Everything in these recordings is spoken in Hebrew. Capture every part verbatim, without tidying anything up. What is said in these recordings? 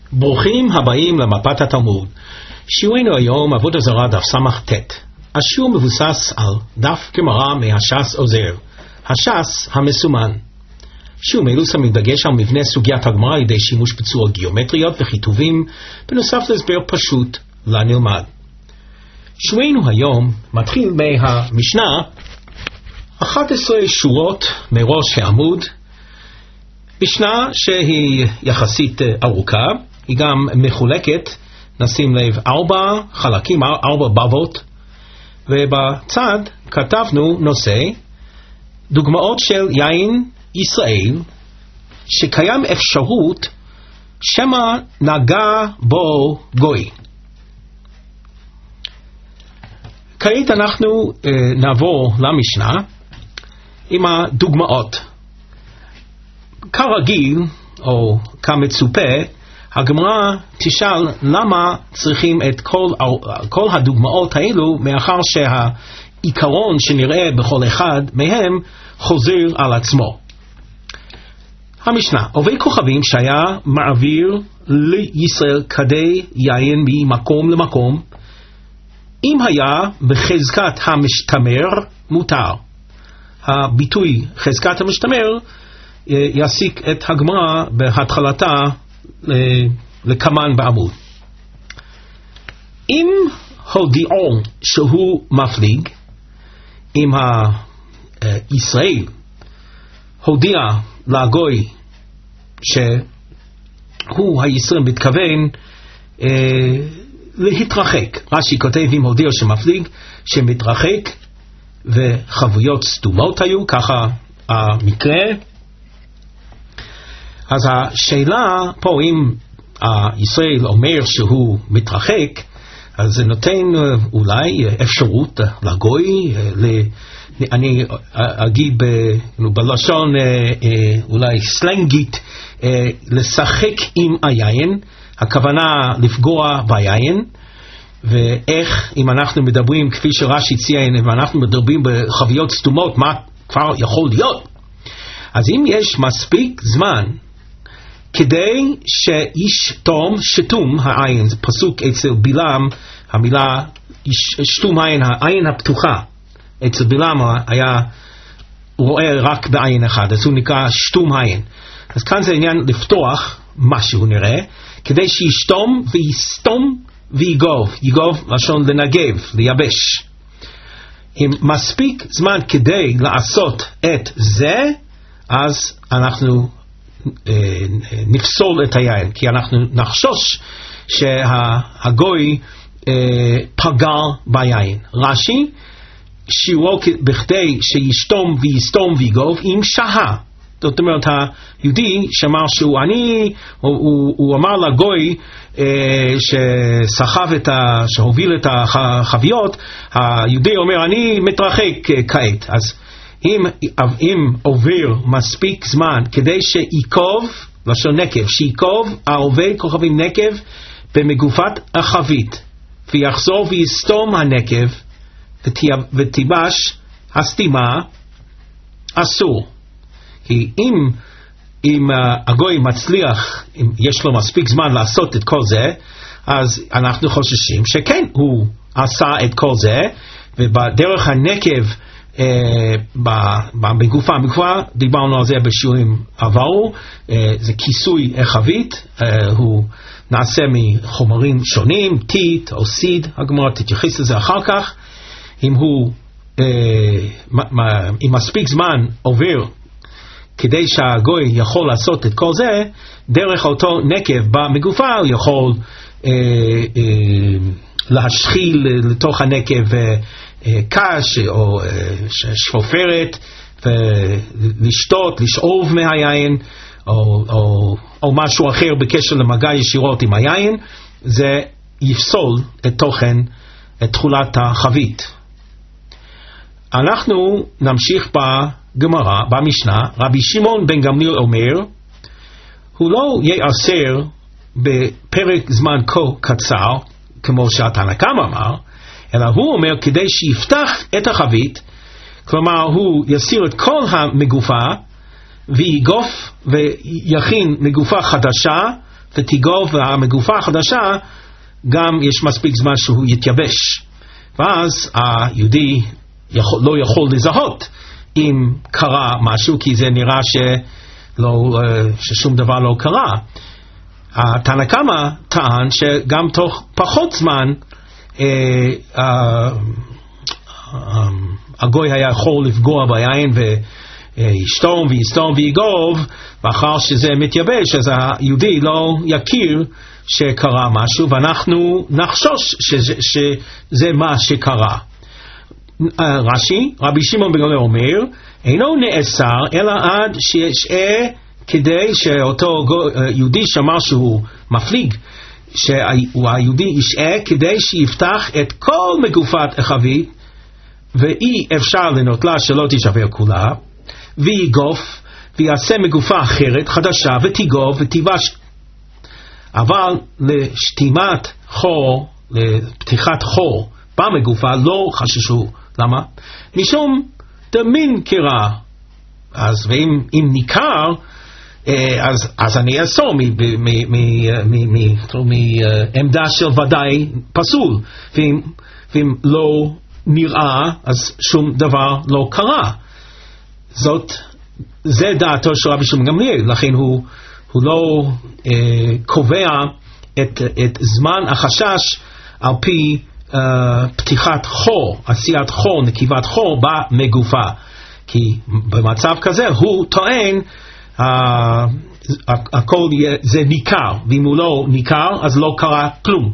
ברוכים הבאים למפת התלמוד. שיעורנו היום עבודה זרה דף ס"ט. השיעור מבוסס על דף גמרא מהש"ס עוזר, הש"ס המסומן. שיעור מילוס המתדגש על מבנה סוגיית הגמרא על ידי שימוש בצורות גיאומטריות וכיתובים, בנוסף להסבר פשוט לנלמד. שיעורנו היום מתחיל מהמשנה, אחת עשרה שורות מראש העמוד, משנה שהיא יחסית ארוכה, היא גם מחולקת, נשים לב, ארבע חלקים, ארבע בבות, ובצד כתבנו נושא, דוגמאות של יין ישראל, שקיים אפשרות שמה נגע בו גוי. כעת אנחנו אה, נעבור למשנה עם הדוגמאות. כרגיל, או כמצופה, הגמרא תשאל למה צריכים את כל, כל הדוגמאות האלו, מאחר שהעיקרון שנראה בכל אחד מהם חוזר על עצמו. המשנה, עובי כוכבים שהיה מעביר לישראל כדי יין ממקום למקום, אם היה בחזקת המשתמר מותר. הביטוי חזקת המשתמר יסיק את הגמרא בהתחלתה לקמן בעמוד. אם הודיעו שהוא מפליג, אם הישראל הודיע לגוי שהוא הישראל מתכוון אה, להתרחק, רש"י כותב אם הודיע שמפליג שמתרחק, וחבויות סתומות היו, ככה המקרה. אז השאלה פה, אם ישראל אומר שהוא מתרחק, אז זה נותן אולי אפשרות לגוי, אני אגיד בלשון אולי סלנגית, לשחק עם היין, הכוונה לפגוע ביין. ואיך, אם אנחנו מדברים כפי שרש"י ציין, אם אנחנו מדברים בחביות סתומות, מה כבר יכול להיות? אז אם יש מספיק זמן כדי שישתום שתום העין, זה פסוק אצל בלעם, המילה שתום העין, העין הפתוחה, אצל בלעם היה רואה רק בעין אחד, אז הוא נקרא שתום העין. אז כאן זה עניין לפתוח משהו נראה, כדי שישתום ויסתום ויגוב, יגוב לשון לנגב, לייבש. אם מספיק זמן כדי לעשות את זה, אז אנחנו נפסול את היין, כי אנחנו נחשוש שהגוי פגע ביין. רש"י, שיעורו בכדי שישתום ויסתום ויגוב אם שהה. זאת אומרת, היהודי שאמר שהוא אני, הוא, הוא, הוא אמר לגוי אה, שסחב את ה, שהוביל את החביות, היהודי אומר אני מתרחק אה, כעת. אז אם, אם עובר מספיק זמן כדי שיקוב, לשון נקב, שיקוב העובי כוכבים נקב במגופת החבית, ויחזור ויסתום הנקב ותיבש הסתימה, אסור. כי אם, אם uh, הגוי מצליח, אם יש לו מספיק זמן לעשות את כל זה, אז אנחנו חוששים שכן, הוא עשה את כל זה, ובדרך הנקב uh, בגופה, בגופה, דיברנו על זה בשיעורים עברו, uh, זה כיסוי חבית, uh, הוא נעשה מחומרים שונים, טיט או סיד, הגמרא תתייחס לזה אחר כך. אם הוא, uh, אם מספיק זמן עובר, כדי שהגוי יכול לעשות את כל זה, דרך אותו נקב במגופה הוא יכול אה, אה, להשחיל לתוך הנקב אה, אה, קש או אה, שפופרת, ולשתות, לשאוב מהיין, או, או, או משהו אחר בקשר למגע ישירות עם היין, זה יפסול את תוכן, את תכולת החבית. אנחנו נמשיך בגמרא, במשנה. רבי שמעון בן גמליאל אומר, הוא לא יאסר בפרק זמן כה קצר, כמו שהתנא קמא אמר, אלא הוא אומר כדי שיפתח את החבית, כלומר הוא יסיר את כל המגופה, ויגוף ויכין מגופה חדשה ותיגוב, והמגופה החדשה גם יש מספיק זמן שהוא יתייבש, ואז היהודי יכול, לא יכול לזהות אם קרה משהו, כי זה נראה שלא, ששום דבר לא קרה. התנא קמא טען שגם תוך פחות זמן אה, אה, אה, הגוי היה יכול לפגוע ביין וישתום ויסתום ויגוב, ואחר שזה מתייבש אז היהודי לא יכיר שקרה משהו, ואנחנו נחשוש שזה, שזה מה שקרה. רש"י, רבי שמעון בן גמליאל אומר, אינו נאסר אלא עד שישעה, כדי שאותו יהודי שאמר שהוא מפליג, שהיהודי ישעה כדי שיפתח את כל מגופת החבית, ואי אפשר לנוטלה שלא תישבר כולה, ויגוף ויעשה מגופה אחרת חדשה ותיגוב ותיבש. אבל לשתימת חור, לפתיחת חור במגופה לא חששו. למה? משום דמין קרא. אז ואם אם ניכר, אז, אז אני אסור מעמדה של ודאי פסול, ואם, ואם לא נראה אז שום דבר לא קרה. זאת, זה דעתו של רבי שמעון גמליאל, לכן הוא, הוא לא אה, קובע את, את זמן החשש על פי אה, פתיחת חור, עשיית חור, נקיבת חור במגופה, כי במצב כזה הוא טוען Uh, הכל זה ניכר, ואם הוא לא ניכר אז לא קרה כלום.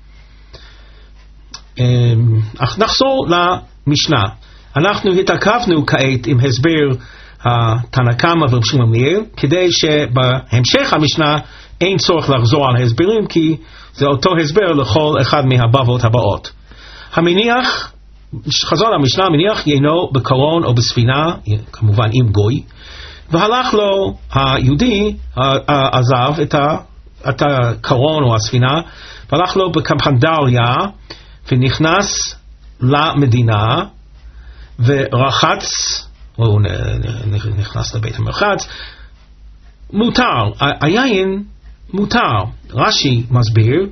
um, אך נחזור למשנה. אנחנו התעכבנו כעת עם הסבר התנא קמא ורבי שמעון גמליאל, כדי שבהמשך המשנה אין צורך לחזור על ההסברים, כי זה אותו הסבר לכל אחד מהבבות הבאות. המניח, חזור למשנה, המניח יינו בקרון או בספינה, כמובן עם גוי, והלך לו היהודי, עזב את, ה, את הקרון או הספינה, והלך לו בקפנדריה, ונכנס למדינה, ורחץ, או נכנס לבית המרחץ, מותר, היין מותר. רש"י מסביר,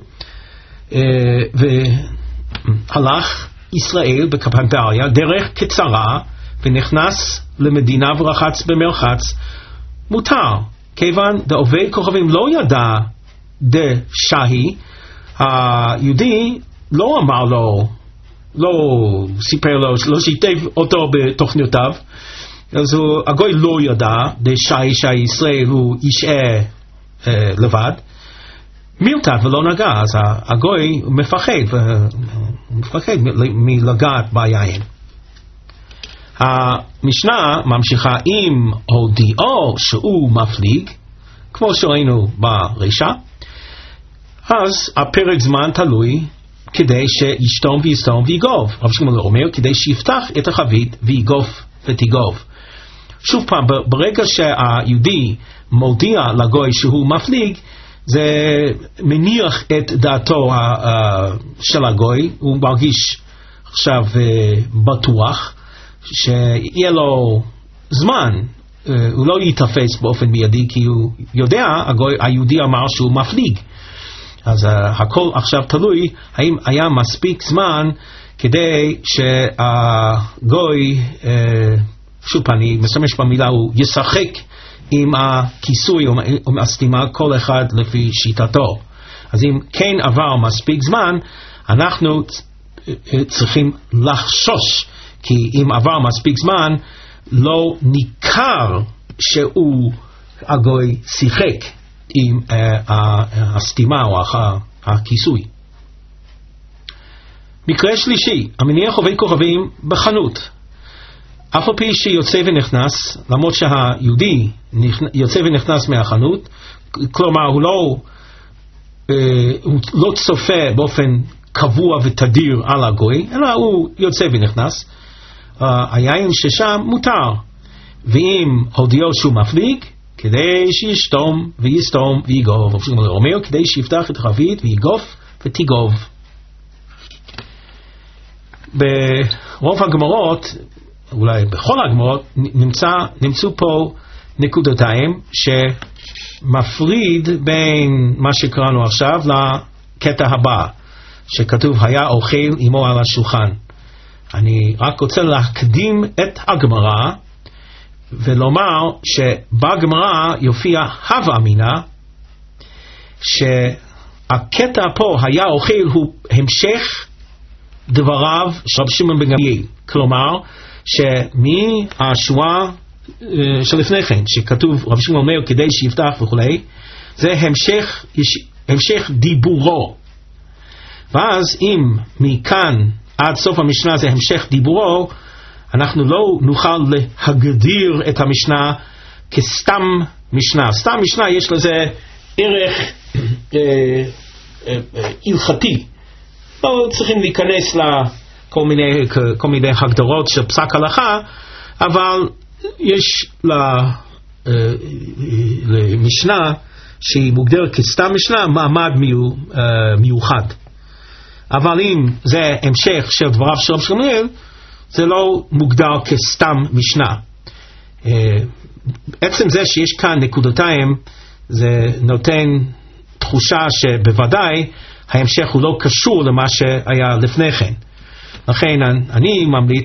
והלך ישראל בקפנדריה, דרך קצרה, ונכנס למדינה ורחץ במרחץ, מותר, כיוון דעובד כוכבים לא ידע דשהי, היהודי לא אמר לו, לא סיפר לו, לא שיתף אותו בתוכניותיו, אז הוא, הגוי לא ידע דשהי שישראל הוא ישעה אה, לבד, מילתת ולא נגע, אז הגוי מפחד, מפחד מלגעת ביין. המשנה ממשיכה עם הודיעו שהוא מפליג, כמו שראינו ברשע, אז הפרק זמן תלוי כדי שישתום ויסתום ויגוב. רבי שמעון אומר כדי שיפתח את החבית ויגוף ותיגוב. שוב פעם, ברגע שהיהודי מודיע לגוי שהוא מפליג, זה מניח את דעתו של הגוי, הוא מרגיש עכשיו בטוח, שיהיה לו זמן, הוא לא יתפס באופן מיידי, כי הוא יודע, היהודי אמר שהוא מפליג. אז הכל עכשיו תלוי האם היה מספיק זמן כדי שהגוי, שוב אני משתמש במילה, הוא ישחק עם הכיסוי או עם הסתימה, כל אחד לפי שיטתו. אז אם כן עבר מספיק זמן, אנחנו צריכים לחשוש, כי אם עבר מספיק זמן, לא ניכר שהוא הגוי שיחק עם uh, הסתימה או הכיסוי. מקרה שלישי, המניח עובד כוכבים בחנות. אף על פי שיוצא ונכנס, למרות שהיהודי יוצא ונכנס מהחנות, כלומר הוא לא, uh, הוא לא צופה באופן קבוע ותדיר על הגוי, אלא הוא יוצא ונכנס, Uh, היין ששם מותר, ואם הודיעו שהוא מפליג, כדי שישתום ויסתום ויגוב, הוא אומר כדי שיפתח את החבית ויגוף ותיגוב. ברוב הגמרות, אולי בכל הגמרות, נמצא, נמצאו פה נקודתיים מפריד בין מה שקראנו עכשיו לקטע הבא, שכתוב היה אוכל עמו על השולחן. אני רק רוצה להקדים את הגמרא ולומר שבגמרא יופיע הווה אמינא, שהקטע פה היה אוכל הוא המשך דבריו של רבי שמעון בן גמליאל, כלומר שמהשבועה שלפני כן שכתוב רבי שמעון אומר כדי שיפתח וכולי, זה המשך, המשך דיבורו. ואז אם מכאן עד סוף המשנה זה המשך דיבורו, אנחנו לא נוכל להגדיר את המשנה כסתם משנה. סתם משנה יש לזה ערך הלכתי, לא צריכים להיכנס לכל מיני, כל מיני הגדרות של פסק הלכה, אבל יש למשנה שהיא מוגדרת כסתם משנה מעמד מיוחד. אבל אם זה המשך של דבריו של רבי גמליאל, זה לא מוגדר כסתם משנה. עצם זה שיש כאן נקודתיים, זה נותן תחושה שבוודאי ההמשך הוא לא קשור למה שהיה לפני כן. לכן אני ממליץ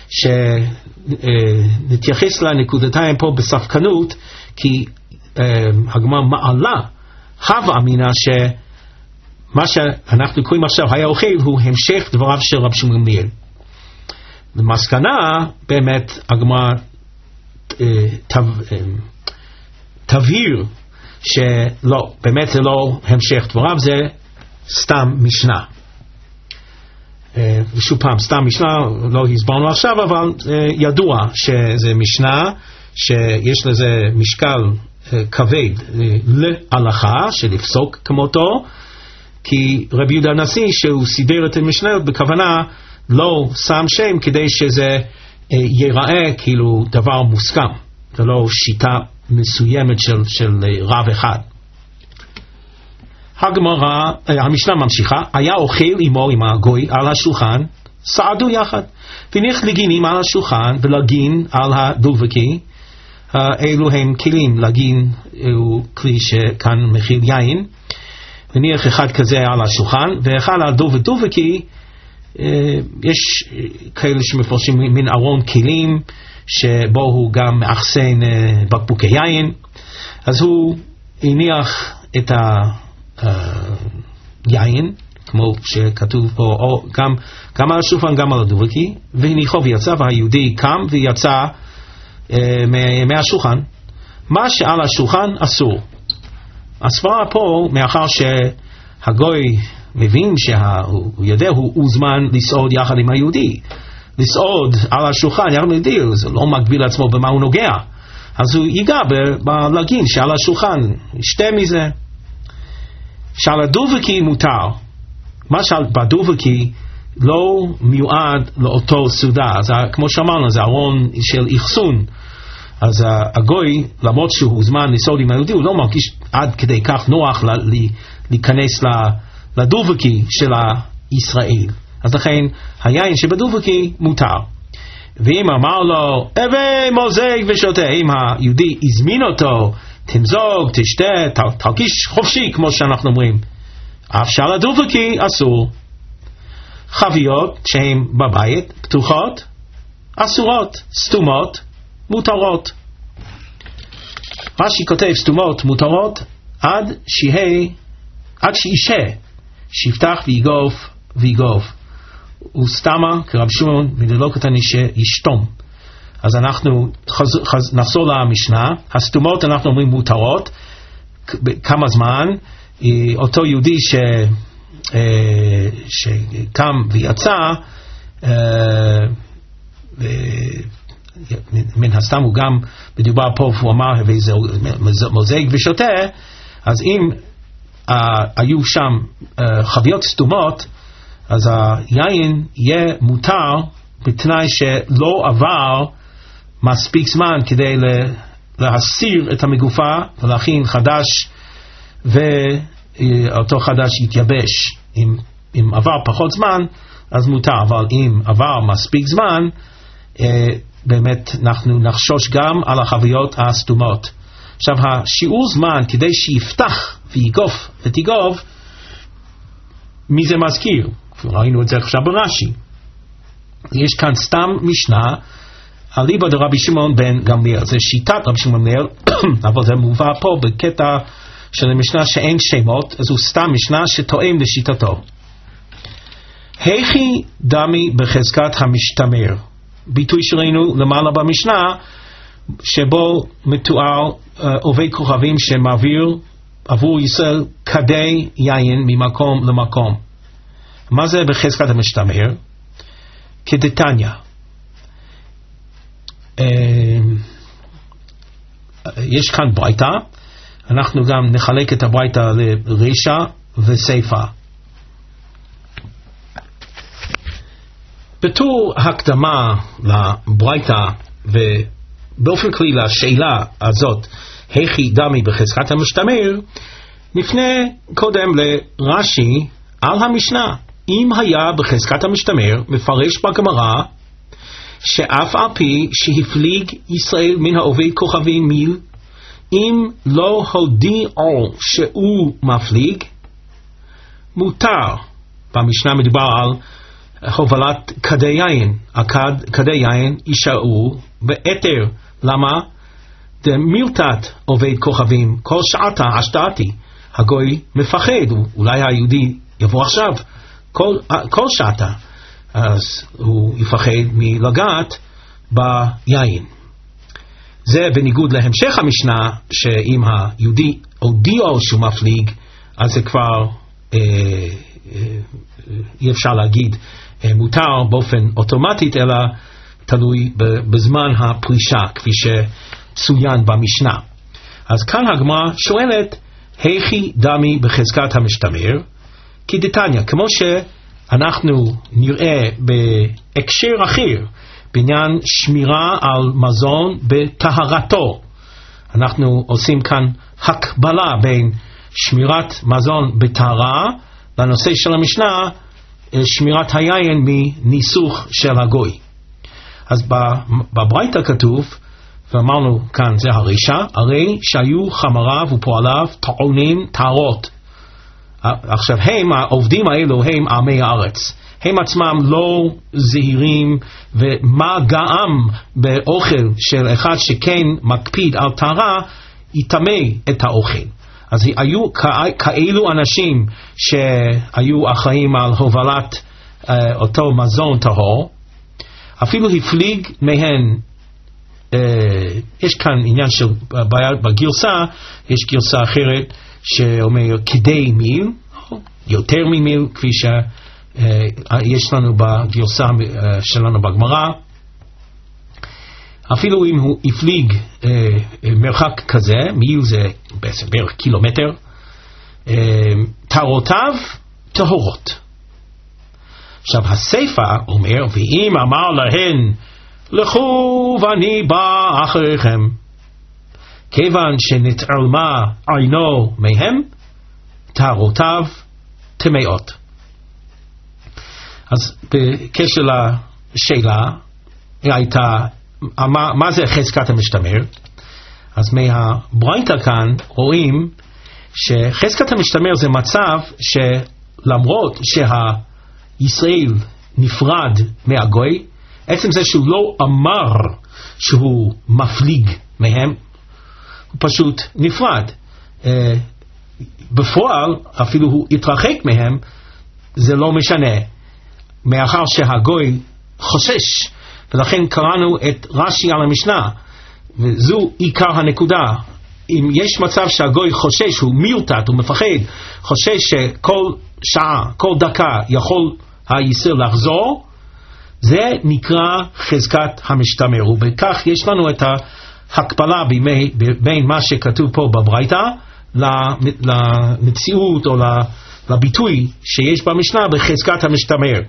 שנתייחס לנקודתיים פה בספקנות, כי הגמרא מעלה הווה אמינא שמה שאנחנו קוראים עכשיו היה אוכל הוא המשך דבריו של רבי שמעון גמליאל. במסקנה באמת הגמרא תבהיר שלא, באמת זה לא המשך דבריו, זה סתם משנה. ושוב פעם, סתם משנה לא הסברנו עכשיו, אבל ידוע שזה משנה שיש לזה משקל כבד להלכה שלפסוק כמותו, כי רבי יהודה הנשיא שהוא סידר את המשניות בכוונה לא שם שם כדי שזה ייראה כאילו דבר מוסכם ולא שיטה מסוימת של, של רב אחד. הגמרא, המשנה ממשיכה, היה אוכל עמו עם הגוי על השולחן, סעדו יחד, וניח לגינים על השולחן ולגין על הדובקי. אלו הם כלים, לגין הוא כלי שכאן מכיל יין, וניח אחד כזה על השולחן ואחד על דובק דובקי. יש כאלה שמפרשים מן ארון כלים שבו הוא גם מאחסן בקבוקי יין, אז הוא הניח את היין כמו שכתוב פה, או גם, גם על השולחן גם על הדובקי, והניחו ויצא, והיהודי קם ויצא אה, מהשולחן. מה שעל השולחן אסור. הסברה פה, מאחר שהגוי מבין שהוא יודע, הוא הוזמן לסעוד יחד עם היהודי. לסעוד על השולחן יחד עם היהודי, זה לא מגביל עצמו במה הוא נוגע. אז הוא ייגע בלגין שעל השולחן, ישתה מזה. שעל הדובקי מותר. מה שעל בדובקי לא מיועד לאותו סעודה. אז כמו שאמרנו, זה ארון של אחסון. אז הגוי, למרות שהוא זמן לסעוד עם היהודי, הוא לא מרגיש עד כדי כך נוח להיכנס לדובקי של ישראל. אז לכן היין שבדובקי מותר. ואם אמר לו, הווה מוזג ושותה, אם היהודי הזמין אותו, תמזוג, תשתה, תרגיש חופשי, כמו שאנחנו אומרים, אף שעל הדובקי אסור. חביות שהן בבית, פתוחות, אסורות, סתומות, מותרות. רש"י כותב סתומות, מותרות, עד שיהי, עד שישה, שיפתח ויגוף ויגוף. וסתמה, כרב שמעון, ולא קטני שישתום. אז אנחנו חז, חז, נחזור למשנה. הסתומות אנחנו אומרים מותרות. כמה זמן? אותו יהודי ש, שקם ויצא, מן הסתם הוא גם מדובר פה, הוא אמר מוזג ושותה. אז אם היו שם חביות סתומות, אז היין יהיה מותר בתנאי שלא עבר מספיק זמן כדי להסיר את המגופה ולהכין חדש, ואותו חדש יתייבש. אם, אם עבר פחות זמן אז מותר, אבל אם עבר מספיק זמן, באמת אנחנו נחשוש גם על החביות הסתומות. עכשיו השיעור זמן כדי שיפתח ויגוף ותיגוב, מי זה מזכיר? ראינו את זה עכשיו ברש"י. יש כאן סתם משנה אליבא דרבי שמעון בן גמליאל, זה שיטת רבי שמעון בן גמליאל, אבל זה מובא פה בקטע של המשנה שאין שמות, אז הוא סתם משנה שתואם לשיטתו. היכי דמי בחזקת המשתמר, ביטוי שראינו למעלה במשנה, שבו מתואר עובד כוכבים שמעביר עבור ישראל כדי יין ממקום למקום. מה זה בחזקת המשתמר? כדתניא, יש כאן ברייתא, אנחנו גם נחלק את הברייתא לרישא וסיפא. בתור הקדמה לברייתא ובאופן כללי לשאלה הזאת, היכי דמי בחזקת המשתמר, נפנה קודם לרש"י על המשנה. אם היה בחזקת המשתמר, מפרש בגמרא שאף על פי שהפליג ישראל מן העובד כוכבים מיל, אם לא הודיעו שהוא מפליג, מותר. במשנה מדובר על הובלת כדי יין, הכד, כדי יין יישארו באתר. למה? דמילתת עובד כוכבים כל שעתה השתעתי, הגוי מפחד, אולי היהודי יבוא עכשיו כל, כל שעתה, אז הוא יפחד מלגעת ביין. זה בניגוד להמשך המשנה, שאם היהודי הודיעו שהוא מפליג, אז זה כבר אה, אה, אי אפשר להגיד אה, מותר באופן אוטומטית, אלא תלוי בזמן הפלישה, כפי שצוין במשנה. אז כאן הגמרא שואלת, היכי דמי בחזקת המשתמר? כדתניא, כמו שאנחנו נראה בהקשר אחר, בעניין שמירה על מזון בטהרתו. אנחנו עושים כאן הקבלה בין שמירת מזון בטהרה לנושא של המשנה, שמירת היין מניסוך של הגוי. אז בברייתא כתוב, ואמרנו כאן זה הרישא, הרי שהיו חמריו ופועליו טעונים טהרות. עכשיו הם, העובדים האלו הם עמי הארץ, הם עצמם לא זהירים, ומה גם באוכל של אחד שכן מקפיד על טהרה יטמא את האוכל. אז היו כאלו אנשים שהיו אחראים על הובלת uh, אותו מזון טהור, אפילו הפליג מהן. uh, יש כאן עניין של בעיה בגרסה, יש גרסה אחרת שאומר כדי מיל, יותר ממיל, כפי ש Uh, יש לנו בגרסה uh, שלנו בגמרא. אפילו אם הוא הפליג uh, מרחק כזה, מיל זה בעצם בערך קילומטר, uh, טהרותיו טהורות. עכשיו הסיפא אומר, ואם אמר להן לכו ואני בא אחריכם, כיוון שנתעלמה עינו מהם, טהרותיו טמאות. אז בקשר לשאלה הייתה, מה, מה זה חזקת המשתמר? אז מהברייתא כאן רואים שחזקת המשתמר זה מצב שלמרות שהישראל נפרד מהגוי, עצם זה שהוא לא אמר שהוא מפליג מהם, הוא פשוט נפרד. בפועל אפילו הוא התרחק מהם, זה לא משנה. מאחר שהגוי חושש, ולכן קראנו את רש"י על המשנה, וזו עיקר הנקודה. אם יש מצב שהגוי חושש, הוא מירתת, הוא מפחד, חושש שכל שעה, כל דקה יכול הישראל לחזור, זה נקרא חזקת המשתמר. ובכך יש לנו את ההקבלה בימי, בין מה שכתוב פה בברייתא למציאות או לביטוי שיש במשנה בחזקת המשתמר.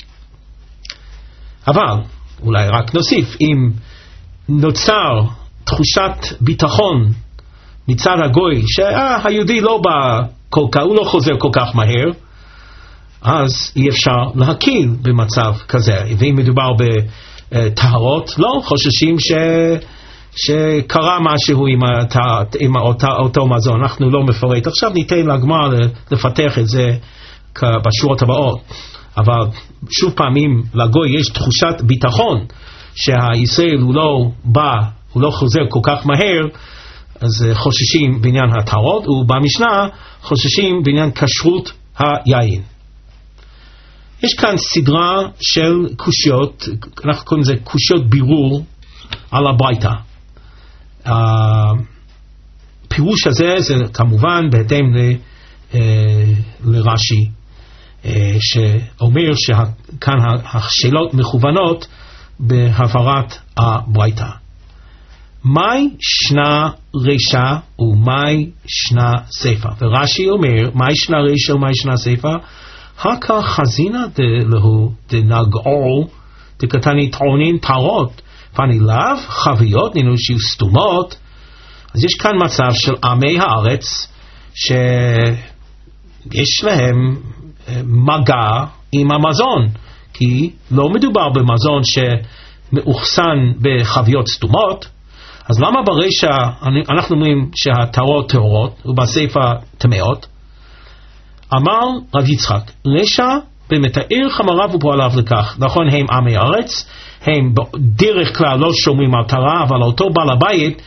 אבל אולי רק נוסיף, אם נוצר תחושת ביטחון מצד הגוי שהיהודי לא בא כל כך, הוא לא חוזר כל כך מהר, אז אי אפשר להקיל במצב כזה. ואם מדובר בטהרות, לא חוששים ש... שקרה משהו עם, אותה, עם אותה, אותו מזון, אנחנו לא מפרט. עכשיו ניתן לגמרא לפתח את זה בשורות הבאות. אבל שוב פעמים לגוי יש תחושת ביטחון שהישראל הוא לא בא, הוא לא חוזר כל כך מהר, אז חוששים בעניין הטהרות, ובמשנה חוששים בעניין כשרות היין. יש כאן סדרה של קושיות, אנחנו קוראים לזה קושיות בירור על הברייתא. הפירוש הזה זה כמובן בהתאם לרש"י, שאומר שכאן השאלות מכוונות בהבהרת הברייתא. מהי שנה רישה ומהי שנה סיפה? ורש"י אומר, מהי שנה רישה ומהי שנה סיפה? הכא חזינא דלהו דנגעו דקתני טעונין טהרות פני לאו חביות נינו שיהיו סתומות. אז יש כאן מצב של עמי הארץ שיש להם מגע עם המזון, כי לא מדובר במזון שמאוחסן בחביות סתומות. אז למה ברישה אנחנו אומרים שהטהרות טהורות ובסיפה טמאות? אמר רב יצחק, רישה במתאר חמריו ופועליו לכך. נכון, הם עמי ארץ, הם בדרך כלל לא שומרים על טהרה, אבל אותו בעל הבית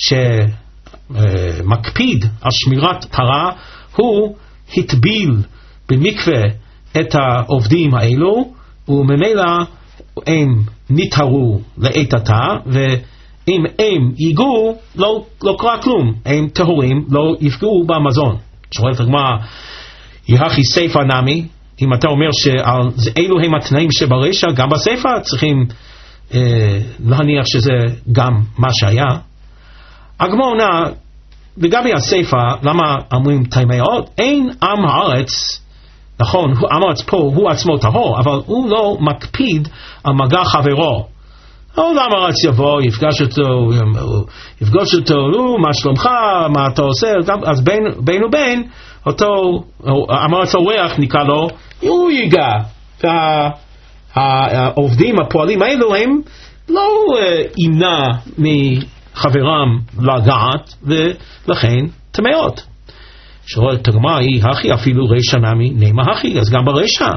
שמקפיד על שמירת טהרה, הוא התביל במקווה את העובדים האלו, וממילא הם נטהרו לעת עתה, ואם הם ייגעו לא, לא קרה כלום, הם טהורים, לא יפגעו במזון. שואלת הגמרא, יהכי סיפה נמי, אם אתה אומר שאלו הם התנאים שברישה, גם בסיפה צריכים אה, להניח שזה גם מה שהיה. הגמרא עונה, לגבי הסיפה, למה אומרים טמאות? אין עם הארץ, נכון, עם הארץ פה הוא עצמו טהור, אבל הוא לא מקפיד על מגע חברו. העולם הארץ יבוא, יפגש אותו, יפגוש אותו, לא, מה שלומך, מה אתה עושה, אז בין, בין ובין, אותו, המארץ האורח נקרא לו, הוא ייגע. והעובדים, הפועלים האלו הם לא ימנע מחברם לגעת, ולכן טמאות. שואלת הגמרא היא, הכי אפילו רישה נמי, נמה הכי, אז גם ברישה.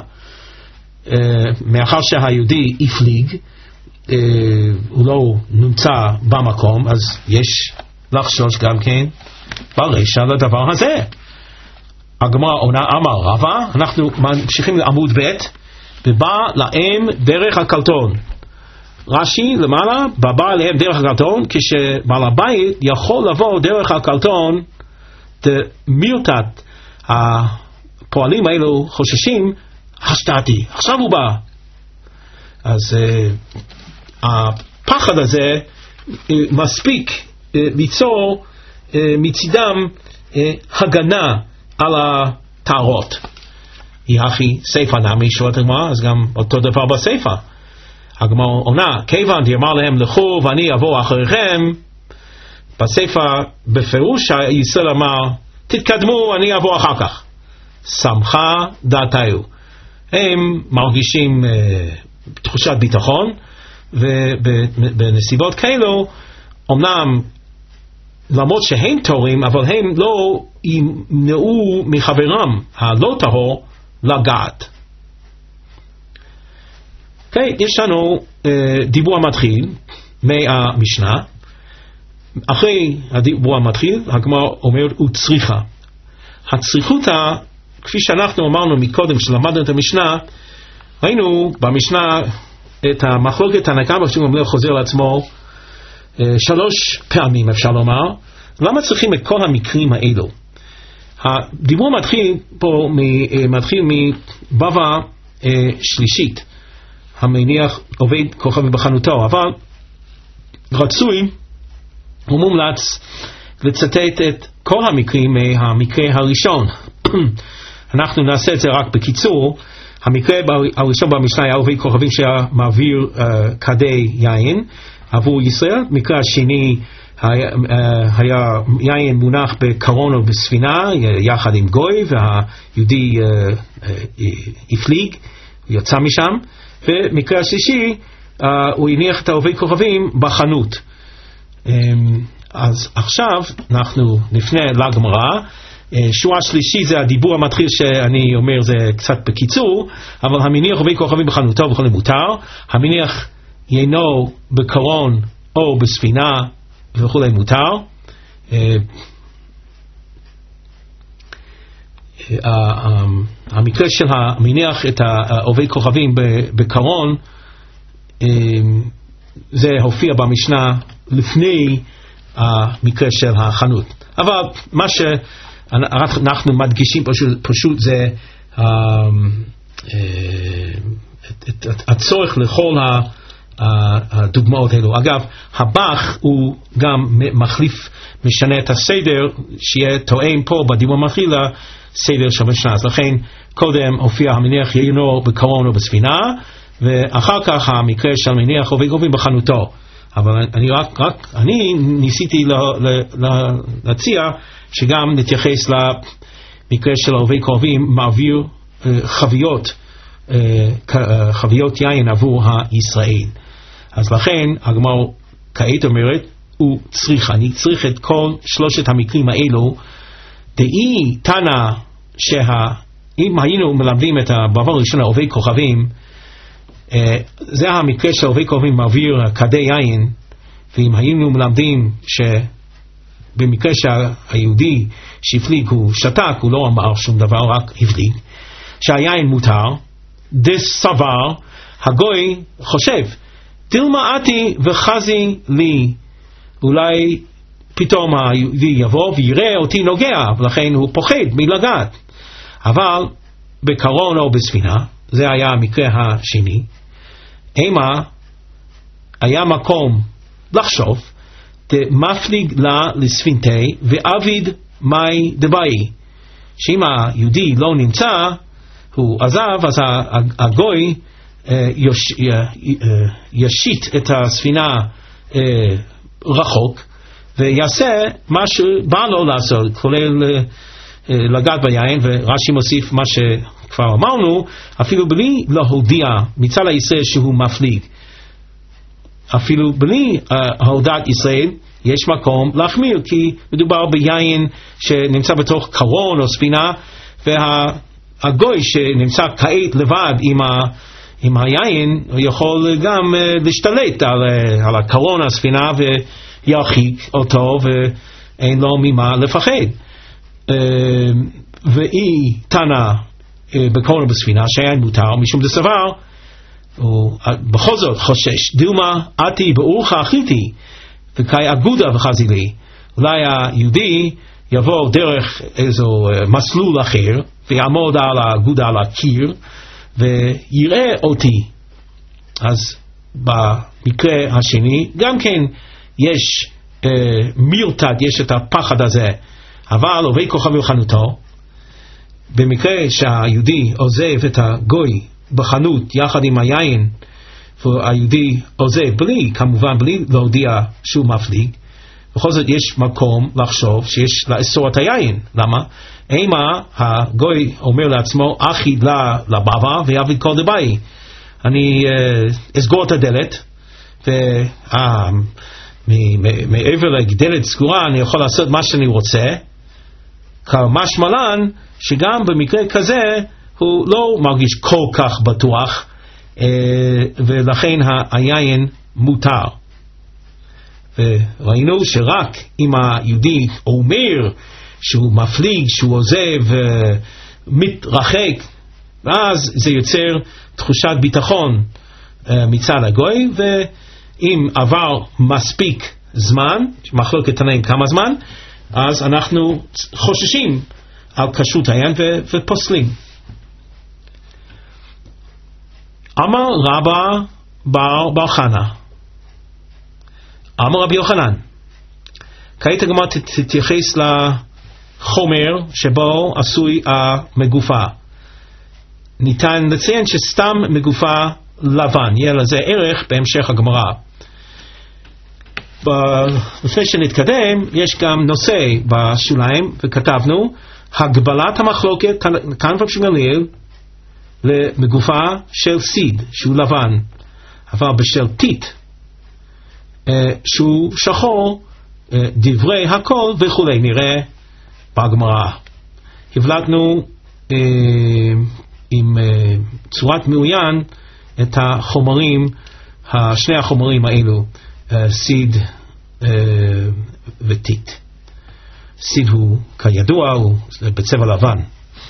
מאחר שהיהודי הפליג, הוא לא נמצא במקום, אז יש לחשוש גם כן ברישה לדבר הזה. הגמרא עונה אמר רבא, אנחנו ממשיכים לעמוד ב', ובא להם דרך הקלטון. רש"י למעלה, בא להם דרך הקלטון, כשבעל הבית יכול לבוא דרך הקלטון, דמיותת הפועלים האלו חוששים, השתעתי, עכשיו הוא בא. אז uh, הפחד הזה uh, מספיק uh, ליצור uh, מצידם uh, הגנה על הטהרות. יחי סיפה נמי, שואלת הגמרא, אז גם אותו דבר בסיפה. הגמרא עונה, כיוון דאמר להם לכו ואני אבוא אחריכם, בסיפה בפירוש הישראל אמר, תתקדמו, אני אבוא אחר כך. שמחה דעתיו. הם מרגישים uh, תחושת ביטחון, ובנסיבות כאלו, אמנם למרות שהם טהורים, אבל הם לא ימנעו מחברם הלא טהור לגעת. Okay, יש לנו uh, דיבור המתחיל מהמשנה. אחרי הדיבור המתחיל, הגמרא אומרת הוא צריכה. הצריכותא, כפי שאנחנו אמרנו מקודם שלמדנו את המשנה, ראינו במשנה את המחלוקת הנקמה שגם חוזר לעצמו uh, שלוש פעמים אפשר לומר. למה צריכים את כל המקרים האלו? הדיבור מתחיל פה, מתחיל מבבא uh, שלישית, המניח עובד כוכבים בחנותו, אבל רצוי ומומלץ לצטט את כל המקרים מהמקרה הראשון. אנחנו נעשה את זה רק בקיצור. המקרה הראשון במשנה היה עובד כוכבים שהיה מעביר uh, כדי יין עבור ישראל. מקרה השני היה, uh, היה יין מונח בקרון או בספינה יחד עם גוי, והיהודי uh, uh, הפליג, יצא משם. ומקרה השלישי uh, הוא הניח את העובד כוכבים בחנות. אז עכשיו אנחנו נפנה לגמרא. שורה שלישי זה הדיבור המתחיל שאני אומר זה קצת בקיצור, אבל המניח רבי כוכבים בחנותו וכל מותר, המניח יינו בקרון או בספינה וכו' מותר. המקרה של המניח את עובי כוכבים בקרון זה הופיע במשנה לפני המקרה של החנות, אבל מה שאנחנו מדגישים פשוט, פשוט זה הצורך לכל הדוגמאות האלו. אגב, הבח הוא גם מחליף, משנה את הסדר שיהיה תואם פה בדיבור המתחיל לסדר של המשנה. אז לכן קודם הופיע המניח יינו בקרון או בספינה, ואחר כך המקרה של מניח עובי כוכבים בחנותו. אבל אני רק, רק אני ניסיתי לה, לה, להציע שגם נתייחס למקרה של עובי כוכבים מעביר חביות, חביות יין עבור הישראל. אז לכן הגמרא כעת אומרת, הוא צריך, אני צריך את כל שלושת המקרים האלו. דאי תנא שאם היינו מלמדים את הבעבר הראשון עובי כוכבים, זה המקרה של עובי כוכבים מעביר כדי יין, ואם היינו מלמדים שבמקרה שהיהודי שהפליג הוא שתק, הוא לא אמר שום דבר, רק הפליג, שהיין מותר, דס סבר, הגוי חושב, דילמה אתי וחזי לי, אולי פתאום היהודי יבוא ויראה אותי נוגע, ולכן הוא פוחד מלגעת. אבל בקרון או בספינה, זה היה המקרה השני, אימה היה מקום לחשוב מפליג לה לספינתי ואביד מי דבאי, שאם היהודי לא נמצא, הוא עזב, אז הגוי ישית את הספינה רחוק ויעשה מה שבא לו לעשות, כולל לגעת ביין. ורש"י מוסיף מה שכבר אמרנו, אפילו בלי להודיע מצד הישראל שהוא מפליג, אפילו בלי הודעת ישראל יש מקום להחמיר, כי מדובר ביין שנמצא בתוך קרון או ספינה, והגוי שנמצא כעת לבד עם ה עם היין יכול גם להשתלט על, על הקרון הספינה וירחיק אותו ואין לו ממה לפחד. ואי תנא בקרון בספינה שהיין מותר משום דסבר, הוא בכל זאת חושש, דילמה אתי באורך אכיתי וכאי אגודה וחזי לי, אולי היהודי יבוא דרך איזו מסלול אחר ויעמוד על האגודה על הקיר ויראה אותי. אז במקרה השני גם כן יש אה, מירתד, יש את הפחד הזה, אבל עובי כוכבים בחנותו, במקרה שהיהודי עוזב את הגוי בחנות יחד עם היין, והיהודי עוזב בלי, כמובן בלי להודיע שהוא מפליג, בכל זאת יש מקום לחשוב שיש לאסור את היין. למה? אימה הגוי אומר לעצמו אחיד לבבא ויעביד כל דבאי, אני uh, אסגור את הדלת ומעבר לדלת סגורה אני יכול לעשות מה שאני רוצה, כמשמע לן שגם במקרה כזה הוא לא מרגיש כל כך בטוח, uh, ולכן היין מותר. וראינו שרק אם היהודי אומר שהוא מפליג, שהוא עוזב, מתרחק, ואז זה יוצר תחושת ביטחון מצד הגוי. ואם עבר מספיק זמן, מחלוקת תנאים כמה זמן, אז אנחנו חוששים על כשרות היין ופוסלים. אמר רבא בר בר חנא אמר רבי יוחנן, כעת הגמרא תתייחס לחומר שבו עשוי המגופה. ניתן לציין שסתם מגופה לבן, יהיה לזה ערך בהמשך הגמרא. לפני שנתקדם, יש גם נושא בשוליים, וכתבנו הגבלת המחלוקת כאן רבי גמליאל למגופה של סיד שהוא לבן, אבל בשל טיט שהוא שחור, דברי הכל וכולי. נראה בגמרא. הבלטנו עם צורת מעוין את החומרים, שני החומרים האלו, סיד וטיט. סיד הוא כידוע הוא בצבע לבן.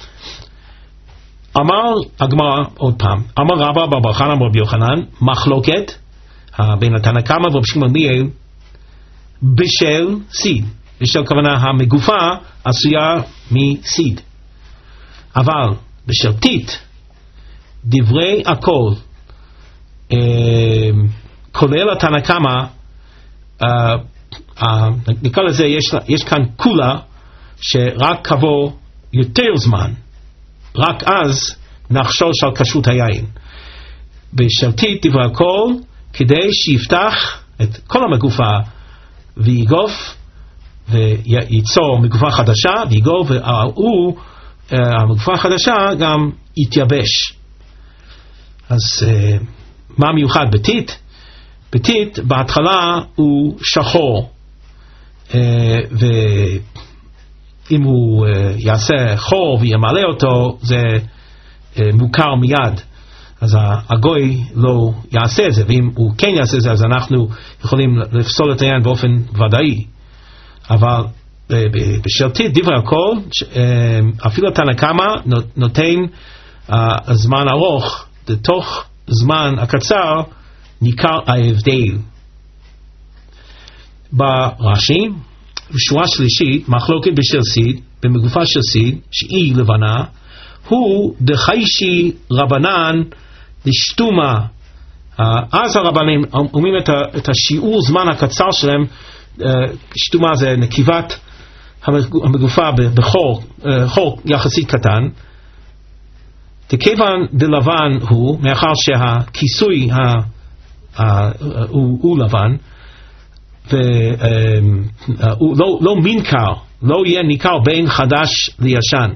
אמר הגמרא עוד פעם, אמר רבא בר חנא אמר רבי יוחנן, מחלוקת בין התנא קמא ורבי שמעון גמליאל בשל סיד. בשל כוונה המגופה עשויה מסיד, אבל בשל טיט דברי הכל אה, כולל התנא קמא, אה, אה, נקרא לזה, יש, יש כאן כולה שרק כבוא יותר זמן, רק אז נחשוש על כשרות היין. בשל טיט דברי הכל כדי שיפתח את כל המגופה ויגוף וייצור מגופה חדשה, ויגוף, והוא, המגופה החדשה גם יתייבש. אז מה מיוחד בטיט? בטיט בהתחלה הוא שחור, ואם הוא יעשה חור וימלא אותו זה מוכר מיד, אז הגוי לא יעשה את זה, ואם הוא כן יעשה את זה אז אנחנו יכולים לפסול את העניין באופן ודאי. אבל בשל טיט דברי הכל, אפילו תנא קמא נותן זמן ארוך, בתוך זמן הקצר ניכר ההבדל. ברש"י, בשורה שלישית, מחלוקת בשל סיד, במגופה של סיד, שהיא לבנה, הוא דחיישי רבנן לשתומה. אז הרבנים אומרים את השיעור זמן הקצר שלהם, שתומה זה נקיבת המגופה בחור, חור יחסית קטן. כיוון דלבן הוא, מאחר שהכיסוי הוא לבן, והוא לא מנקר, לא יהיה ניכר בין חדש לישן.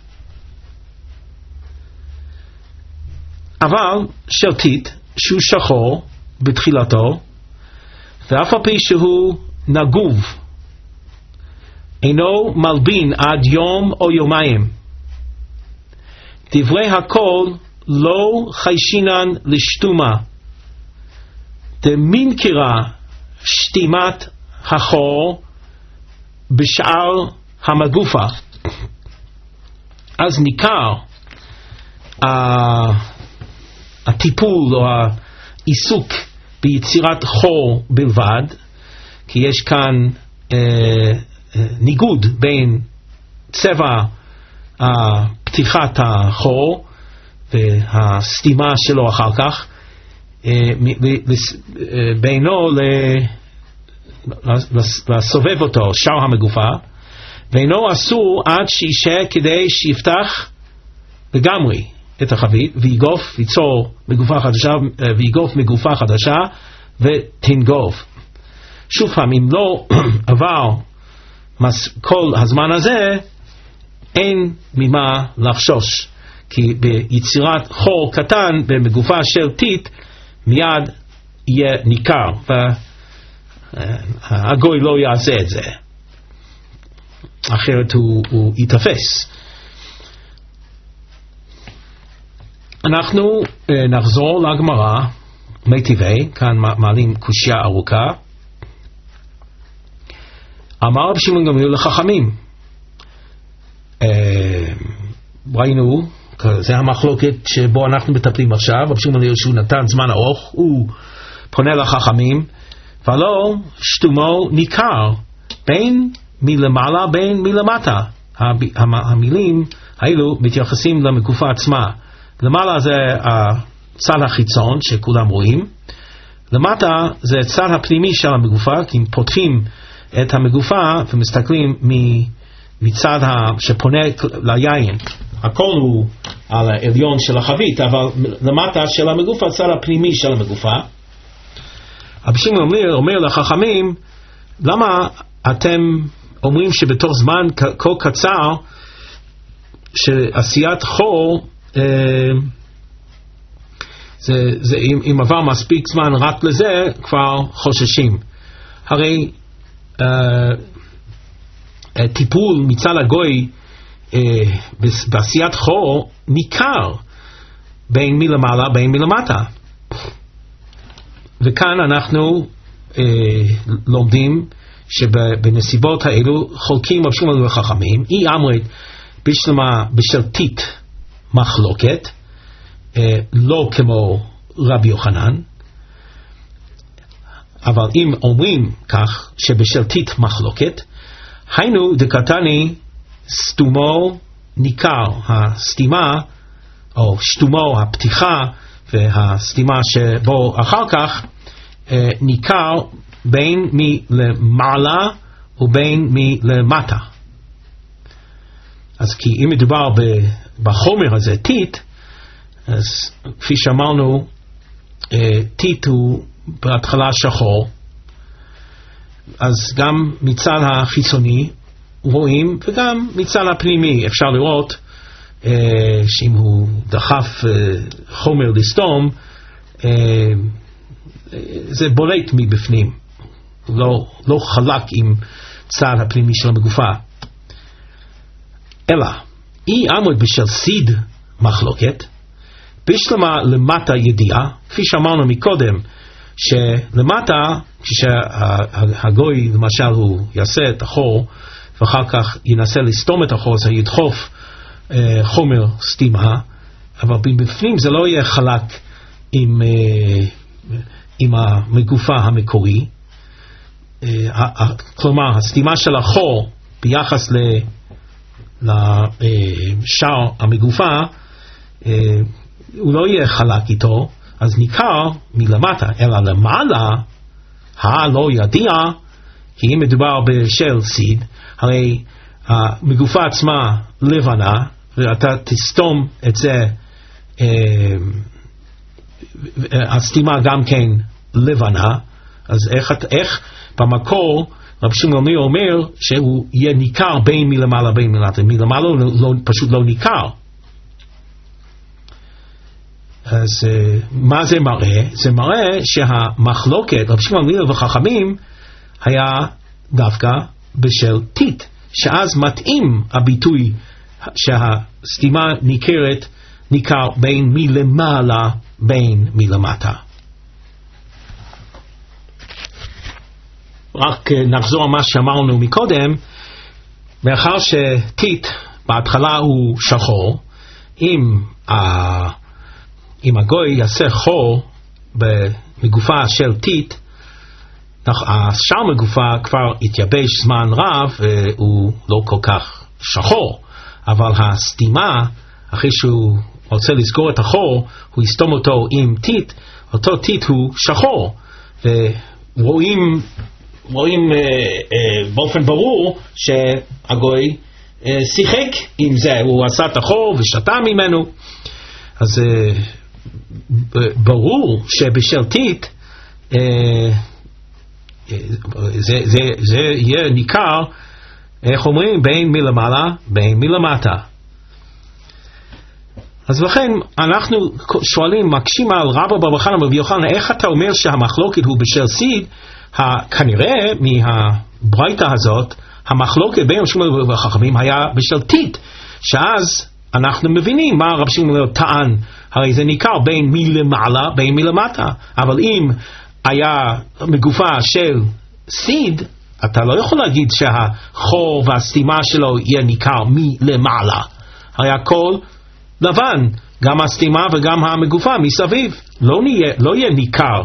אבל של טיט, שהוא שחור בתחילתו, ואף על פי שהוא נגוב, אינו מלבין עד יום או יומיים, דברי הכל לא חיישינן לשתומה, דמנקרה שתימת החור בשאר המגופה. אז ניכר uh, הטיפול או העיסוק ביצירת חור בלבד, כי יש כאן אה, אה, ניגוד בין צבע אה, פתיחת החור והסתימה שלו אחר כך, אה, ל, לס, אה, בינו ל, לס, לסובב אותו שאר המגופה, ואינו אסור עד שישה כדי שיפתח לגמרי את החבית ויגוף, ייצור מגופה חדשה, ויגוף מגופה חדשה ותנגוף. שוב פעם, אם לא עבר כל הזמן הזה, אין ממה לחשוש, כי ביצירת חור קטן במגופה של טיט מיד יהיה ניכר, והגוי לא יעשה את זה, אחרת הוא, הוא יתפס. אנחנו uh, נחזור לגמרא מיטיבי, כאן מעלים קושיה ארוכה. אמר רבי שמעון גמליאל לחכמים, uh, ראינו, זה המחלוקת שבו אנחנו מטפלים עכשיו. רבי שמעון גמליאל שהוא נתן זמן ארוך, הוא פונה לחכמים, ולא שתומו ניכר בין מלמעלה בין מלמטה. המילים האלו מתייחסים למגופה עצמה. למעלה זה הצד החיצון שכולם רואים, למטה זה הצד הפנימי של המגופה, כי אם פותחים את המגופה ומסתכלים מצד שפונה ליין, הכל הוא על העליון של החבית, אבל למטה של המגופה, הצד הפנימי של המגופה. רבי שמעון גמליאל אומר לחכמים, למה אתם אומרים שבתוך זמן כה קצר שעשיית חור, זה, זה, אם, אם עבר מספיק זמן רק לזה, כבר חוששים. הרי uh, טיפול מצד הגוי uh, בעשיית חור ניכר בין מלמעלה בין מלמטה. וכאן אנחנו uh, לומדים שבנסיבות האלו חולקים רב שמואל וחכמים. אי אמרת בשלמה בשלטית מחלוקת, אה, לא כמו רבי יוחנן, אבל אם אומרים כך שבשלטית מחלוקת, היינו דקתני סתומו ניכר, הסתימה או שתומו הפתיחה והסתימה שבו אחר כך אה, ניכר בין מלמעלה ובין מלמטה. אז כי אם מדובר בחומר הזה, טיט, אז כפי שאמרנו, טיט הוא בהתחלה שחור, אז גם מצד החיצוני רואים, וגם מצד הפנימי אפשר לראות שאם הוא דחף חומר לסתום, זה בולט מבפנים, לא, לא חלק עם צד הפנימי של המגופה. אלא, אי עמוד בשל סיד מחלוקת, בשלמה למטה ידיעה, כפי שאמרנו מקודם, שלמטה, כשהגוי למשל הוא יעשה את החור, ואחר כך ינסה לסתום את החור, זה ידחוף אה, חומר סתימה, אבל בפנים זה לא יהיה חלק עם, אה, עם המגופה המקורי, אה, כלומר, הסתימה של החור ביחס ל... לשאר המגופה, הוא לא יהיה חלק איתו, אז ניכר מלמטה, אלא למעלה, הלא ידיע, כי אם מדובר בשל סיד, הרי המגופה עצמה לבנה, ואתה תסתום את זה, הסתימה גם כן לבנה, אז איך, איך במקור, רב שמואל אומר שהוא יהיה ניכר בין מלמעלה בין מלמטה, מלמעלה לא, לא, פשוט לא ניכר. אז uh, מה זה מראה? זה מראה שהמחלוקת רב שמואל וחכמים היה דווקא בשל טיט, שאז מתאים הביטוי שהסתימה ניכרת ניכר בין מלמעלה בין מלמטה. רק נחזור על מה שאמרנו מקודם, מאחר שטיט בהתחלה הוא שחור, אם, ה... אם הגוי יעשה חור במגופה של טיט, השאר מגופה כבר התייבש זמן רב והוא לא כל כך שחור, אבל הסתימה, אחרי שהוא רוצה לסגור את החור, הוא יסתום אותו עם טיט, אותו טיט הוא שחור, ורואים רואים אה, אה, באופן ברור שהגוי אה, שיחק עם זה, הוא עשה את החור ושתה ממנו. אז אה, ברור שבשל טיט אה, אה, זה, זה, זה יהיה ניכר, איך אומרים, בין מלמעלה בין מלמטה. אז לכן אנחנו שואלים, מקשים על רבא בר חנא ורבי יוחנן, איך אתה אומר שהמחלוקת הוא בשל סיד? כנראה מהברייתא הזאת המחלוקת בין רב שמואל וחכמים היה בשל טיט, שאז אנחנו מבינים מה רב שמואל טען, הרי זה ניכר בין מלמעלה בין מלמטה, אבל אם היה מגופה של סיד, אתה לא יכול להגיד שהחור והסתימה שלו יהיה ניכר מלמעלה, הרי הכל לבן, גם הסתימה וגם המגופה מסביב, לא, נהיה, לא יהיה ניכר.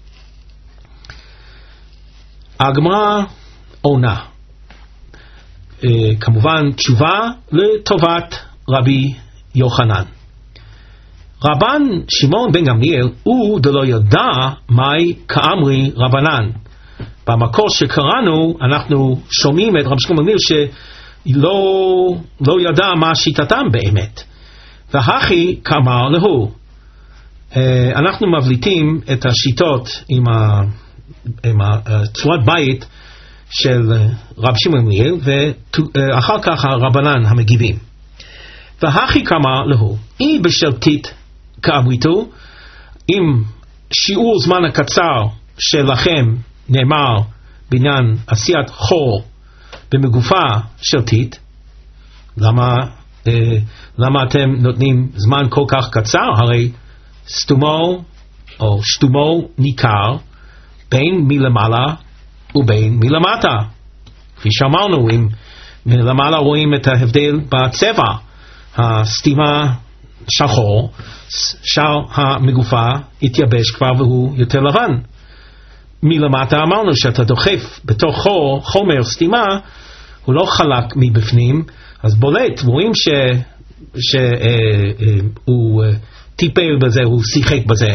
הגמרא עונה, אה, כמובן תשובה לטובת רבי יוחנן. רבן שמעון בן גמליאל הוא דלא ידע מהי כאמרי רבנן. במקור שקראנו אנחנו שומעים את רבי שמעון בן גמליאל שלא לא ידע מה שיטתם באמת. והכי כאמר להו. אה, אנחנו מבליטים את השיטות עם ה... עם צורת בית של רב שמעון גמליאל, ואחר כך הרבנן המגיבים. והכי כמה להו, אי בשל טיט כאמריתו, אם שיעור זמן הקצר שלכם נאמר בעניין עשיית חור במגופה של טיט, למה, אה, למה אתם נותנים זמן כל כך קצר? הרי סתומו או שתומו ניכר בין מלמעלה ובין מלמטה. כפי שאמרנו, אם מלמעלה רואים את ההבדל בצבע, הסתימה שחור, שאר המגופה התייבש כבר והוא יותר לבן. מלמטה אמרנו שאתה דוחף בתוך חור, חומר סתימה, הוא לא חלק מבפנים, אז בולט, רואים שהוא טיפל בזה, הוא שיחק בזה.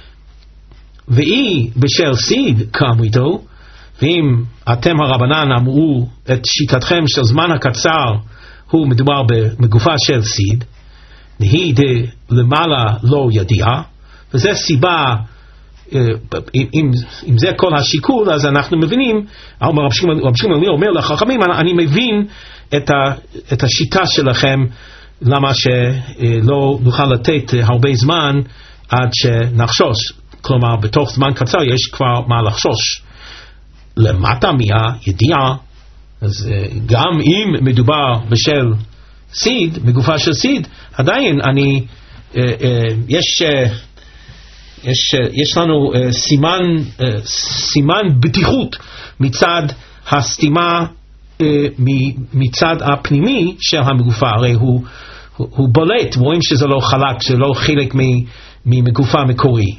ואי בשל סיד קם איתו, ואם אתם הרבנן אמרו את שיטתכם של זמן הקצר הוא מדובר במגופה של סיד, נהי למעלה לא ידיע, וזה סיבה, אם, אם זה כל השיקול, אז אנחנו מבינים, רב שמעון אומר לחכמים, אני מבין את, ה, את השיטה שלכם, למה שלא נוכל לתת הרבה זמן עד שנחשוש, כלומר בתוך זמן קצר יש כבר מה לחשוש. למטה מהידיעה, אז גם אם מדובר בשל סיד, מגופה של סיד, עדיין אני, יש, יש, יש לנו סימן, סימן בטיחות מצד הסתימה, מצד הפנימי של המגופה, הרי הוא, הוא בולט, רואים שזה לא חלק, שזה לא חלק ממגופה מקורי.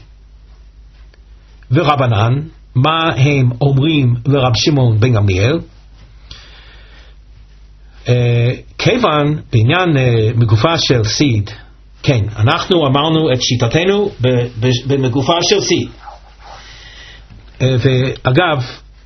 ורבנן, מה הם אומרים לרב שמעון בן גמליאל? Uh, כיוון בעניין uh, מגופה של סיד, כן, אנחנו אמרנו את שיטתנו במגופה של סיד. Uh, ואגב,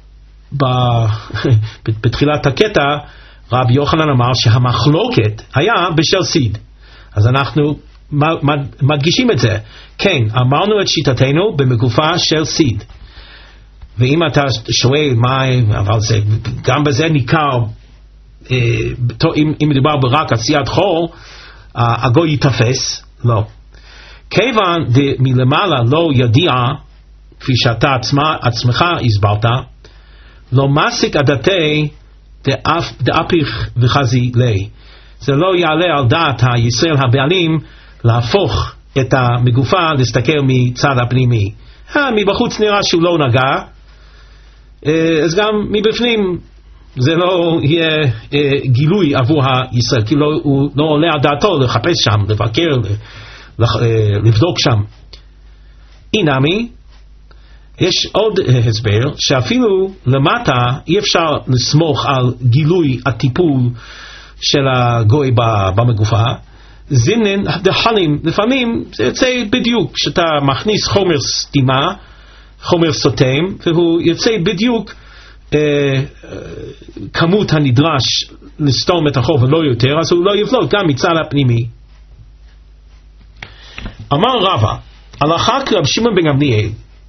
בתחילת הקטע, רב יוחנן אמר שהמחלוקת היה בשל סיד. אז אנחנו מדגישים את זה. כן, אמרנו את שיטתנו במגופה של סיד. ואם אתה שואל מה, אבל זה, גם בזה ניכר, אה, אם, אם מדובר ברק עשיית חור, הגוי יתפס, לא. כיוון מלמעלה לא ידיע, כפי שאתה עצמה, עצמך הסברת, לא מסיק עדתי דאפיך וחזי לי. זה לא יעלה על דעת הישראל הבעלים להפוך את המגופה להסתכל מצד הפנימי. מבחוץ נראה שהוא לא נגע, אז גם מבפנים זה לא יהיה גילוי עבור הישראל, כי לא, הוא לא עולה על דעתו לחפש שם, לבקר, לבדוק שם. אינמי, יש עוד הסבר שאפילו למטה אי אפשר לסמוך על גילוי הטיפול של הגוי במגופה. זינן דחלים, לפעמים זה יוצא בדיוק שאתה מכניס חומר סתימה, חומר סותם, והוא יוצא בדיוק אה, אה, כמות הנדרש לסתום את החור ולא יותר, אז הוא לא יבלוט גם מצד הפנימי. אמר רבא, הלכה כרב שמעון בן גמליאל,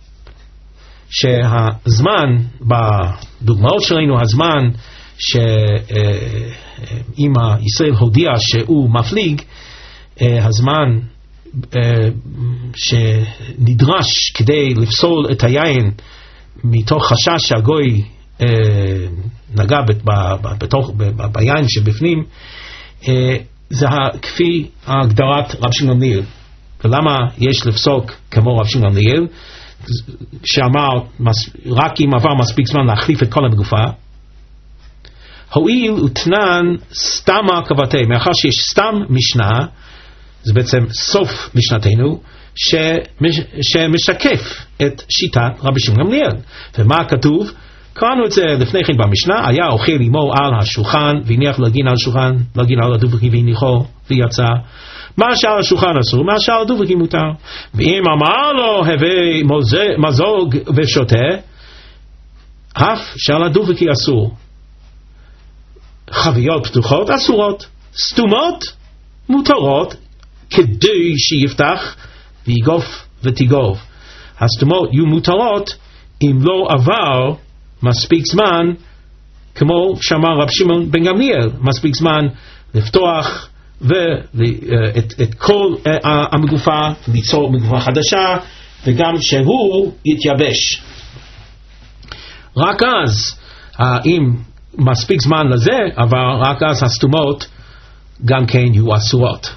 שהזמן, בדוגמאות שלנו, הזמן שאם ישראל הודיע שהוא מפליג, הזמן שנדרש כדי לפסול את היין מתוך חשש שהגוי נגע בתוך, ביין שבפנים, זה כפי הגדרת רב שמעון גמליאל. ולמה יש לפסוק כמו רב שמעון גמליאל, שאמר רק אם עבר מספיק זמן להחליף את כל המגופה, הואיל ותנן סתמה קבתי, מאחר שיש סתם משנה, זה בעצם סוף משנתנו, שמשקף את שיטת רבי שמעון גמליאל. ומה כתוב? קראנו את זה לפני כן במשנה, היה אוכל עמו על השולחן, והניח לגין על השולחן, לגין על הדובקי והניחו ויצא. מה שעל השולחן אסור, מה שעל הדובקי מותר. ואם אמר לו הווי מזוג ושותה, אף שעל הדובקי אסור. חביות פתוחות אסורות, סתומות מותרות, כדי שיפתח ויגוף ותיגוב. הסתומות יהיו מותרות אם לא עבר מספיק זמן, כמו שאמר רב שמעון בן גמליאל, מספיק זמן לפתוח ואת את כל המגופה, ליצור מגופה חדשה, וגם שהוא יתייבש. רק אז, אם מספיק זמן לזה, אבל רק אז הסתומות גם כן יהיו אסורות.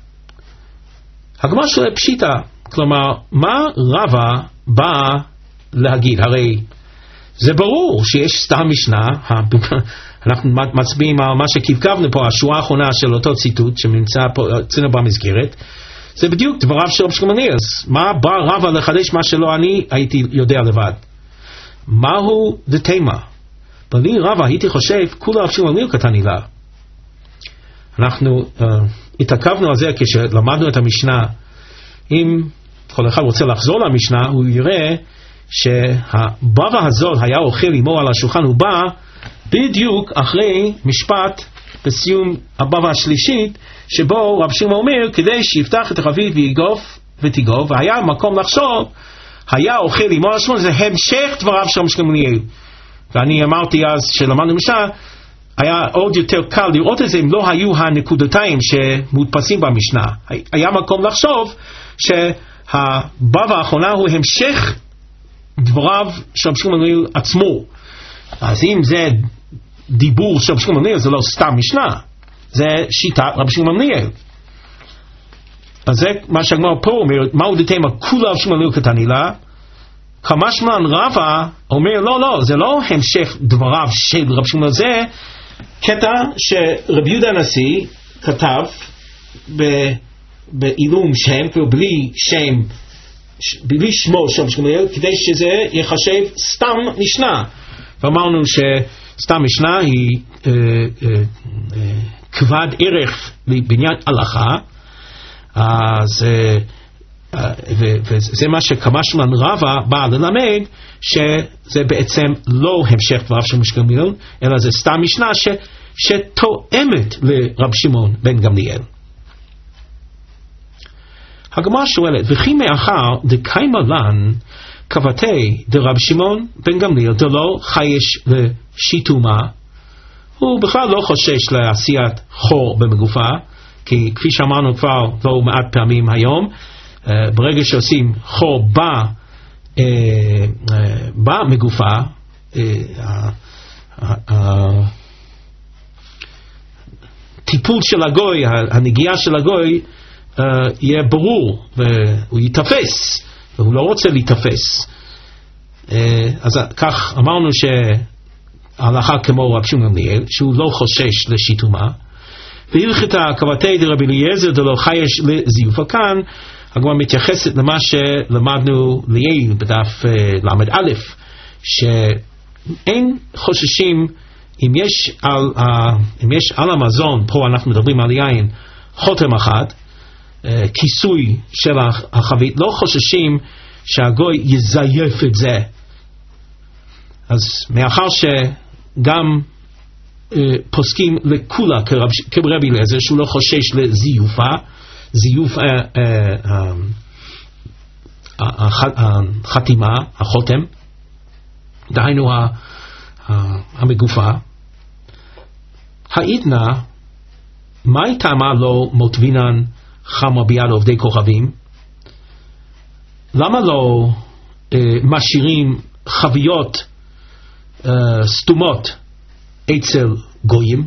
הגמרא שואלת פשיטה, כלומר, מה רבא בא להגיד? הרי זה ברור שיש סתם משנה, אנחנו מצביעים על מה שכבכבנו פה, השורה האחרונה של אותו ציטוט שנמצא פה אצלנו במסגרת, זה בדיוק דבריו של רבי שמעון גמליאל. מה בא רבא לחדש מה שלא אני הייתי יודע לבד? מהו דתימה? בלי רבא הייתי חושב כולה רבי שמעון גמליאל קטן הילה. אנחנו uh, התעכבנו על זה כשלמדנו את המשנה. אם כל אחד רוצה לחזור למשנה, הוא יראה שהבבא הזאת היה אוכל עמו על השולחן, הוא בא בדיוק אחרי משפט בסיום הבבא השלישית, שבו רבי שמעון אומר כדי שיפתח את החבית ויגוף ותיגוף, והיה מקום לחשוב היה אוכל עמו על השולחן, זה המשך דבריו של רבי שמעון גמליאל. ואני אמרתי אז שלמדנו משנה, היה עוד יותר קל לראות את זה אם לא היו הנקודתיים שמודפסים במשנה. היה מקום לחשוב שהבבא האחרונה הוא המשך דבריו של רבי שמעון גמליאל עצמו. אז אם זה דיבור של רבי שמעון גמליאל, זה לא סתם משנה, זה שיטת רבי שמעון גמליאל. אז זה מה שהגמרא פה אומרת, מהו דתימה כולה רבי שמעון גמליאל קטן הילה? כמשמען רבא אומר לא לא, זה לא המשך דבריו של רבי שמעון, זה קטע שרבי יהודה הנשיא כתב בעילום שם, בלי שם, בלי שמו של רבי שמעון גמליאל, כדי שזה יחשב סתם משנה. ואמרנו שסתם משנה היא אה, אה, אה, כבד ערך בעניין הלכה, אז אה, וזה מה שכמשמען רבא בא ללמד, שזה בעצם לא המשך דבריו של רבי שמעון גמליאל, אלא זה סתם משנה ש, שתואמת לרבי שמעון בן גמליאל. הגמרא שואלת, וכי מאחר דקיימה לן כבתי דרבי שמעון בן גמליאל דלא חייש לשיתומה, הוא בכלל לא חושש לעשיית חור במגופה, כי כפי שאמרנו כבר לא מעט פעמים היום, Uh, ברגע שעושים חור במגופה, uh, uh, הטיפול uh, uh, של הגוי, הנגיעה של הגוי uh, יהיה ברור, והוא יתפס, והוא לא רוצה להתפס. Uh, אז כך אמרנו שההלכה כמו רבי שמעון גמליאל, שהוא לא חושש לשיתומה, והלכתה כבתי דרבי אליעזר דלא חייש לזיופה. כאן הגמרא מתייחסת למה שלמדנו לעיל בדף למד א', שאין חוששים אם יש על, אם יש על המזון, פה אנחנו מדברים על יין, חותם אחד, כיסוי של החבית, לא חוששים שהגוי יזייף את זה. אז מאחר שגם פוסקים לכולה כרבי אליעזר שהוא לא חושש לזיופה, זיוף החתימה, החותם, דהיינו המגופה, העידנא, מהי טעמה לא מוטבינן חמה ביד עובדי כוכבים? למה לא משאירים חביות סתומות אצל גויים?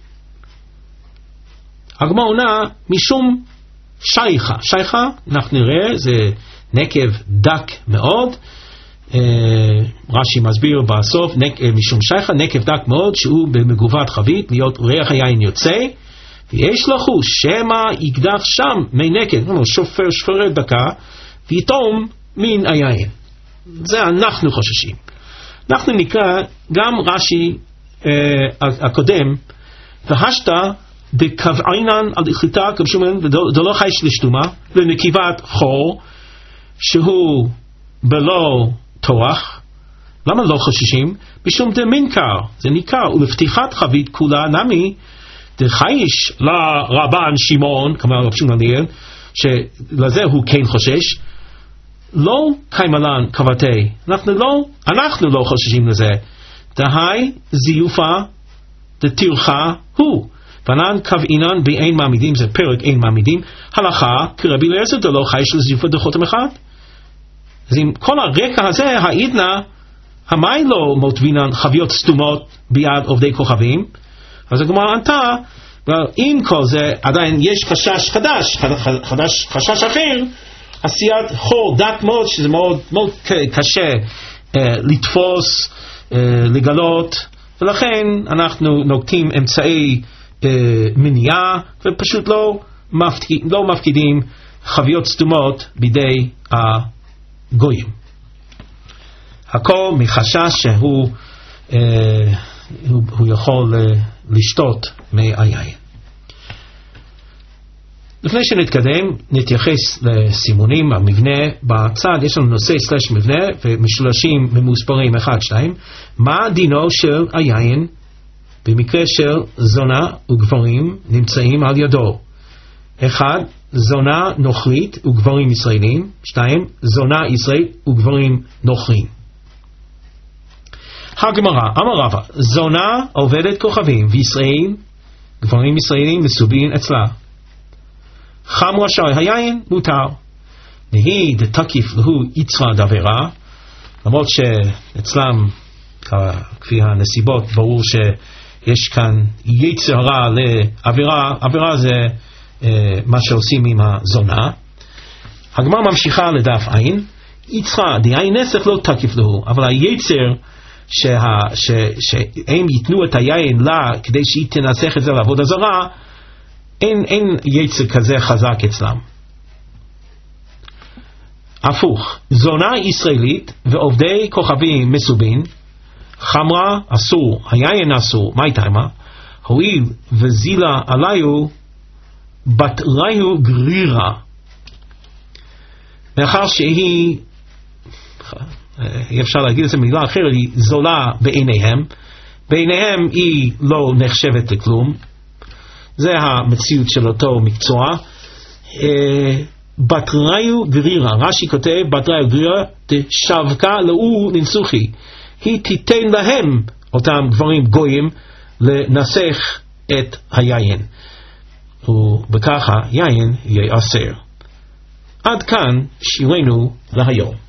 הגמרא עונה משום שייכה. שייכה, אנחנו נראה, זה נקב דק מאוד, אה, רש"י מסביר בסוף, נק, אה, משום שייכה, נקב דק מאוד, שהוא במגובת חבית, להיות ריח היין יוצא, ויש לו חוש, שמא יקדח שם מי נקב, שופר שפרת דקה, ויתום מן היין. זה אנחנו חוששים. אנחנו נקרא גם רש"י אה, הקודם, והשתה בקבעינן על איכיתה כבשומן ודלא חייש לשתומה לנקיבת חור שהוא בלא תורח. למה לא חוששים? משום דמינקר, זה ניכר, ולפתיחת חבית כולה נמי דחייש לרבן שמעון, כלומר רבי שמעון גמליאל, שלזה הוא כן חושש, לא קיימלן כבתי, אנחנו לא, אנחנו לא חוששים לזה, דהי זיופה דתירחה הוא, ונן קבעינן באין מעמידים, זה פרק אין מעמידים, הלכה כרבי אליעזר דלא חייש לזיופה דחותם אחד. אז עם כל הרקע הזה, העידנא המאי לא מוטבינן חביות סתומות ביד עובדי כוכבים? אז הגמרא ענתה, עם כל זה עדיין יש חשש חדש, חדש, חשש אחר, עשיית חור דק מאוד, שזה מאוד, מאוד קשה אה, לתפוס, אה, לגלות, ולכן אנחנו נוקטים אמצעי אה, מניעה, ופשוט לא, מפקיד, לא מפקידים חביות סתומות בידי הגויים. הכל מחשש שהוא אה, הוא, הוא יכול אה, לשתות מהיין. לפני שנתקדם, נתייחס לסימונים, המבנה. בצד יש לנו נושא סלש מבנה, ומשולשים ממוספרים אחד, שתיים. מה דינו של היין במקרה של זונה וגברים נמצאים על ידו? אחד, זונה נוכרית וגברים ישראלים. שתיים, זונה ישראלית וגברים נוכרים. הגמרא, אמר רבא, זונה עובדת כוכבים, וישראל, גברים ישראלים מסובין אצלה. חמרה שי, היין מותר. נהי דתקיף להו יצרה דברה, למרות שאצלם, כפי הנסיבות, ברור שיש כאן יצר רע לעבירה, עבירה זה אה, מה שעושים עם הזונה. הגמרא ממשיכה לדף עין, יצרה דיין נסך לא תקיף להו, אבל היצר שה, ש, שהם ייתנו את היין לה כדי שהיא תנסח את זה לעבודה זרה, אין, אין יצר כזה חזק אצלם. הפוך, זונה ישראלית ועובדי כוכבים מסובין, חמרה אסור, היין אסור, מה איתמה? הואיל וזילה עליו בתראיו גרירה, מאחר שהיא, אי אפשר להגיד את זה מילה אחרת, היא זולה בעיניהם, בעיניהם היא לא נחשבת לכלום, זה המציאות של אותו מקצוע. בתראיו גרירה, רש"י כותב בתראיו גרירה תשווקה לאו ננסוכי, היא תיתן להם, אותם גברים גויים, לנסח את היין, ובכך היין יהיה אסר. עד כאן שירנו להיום.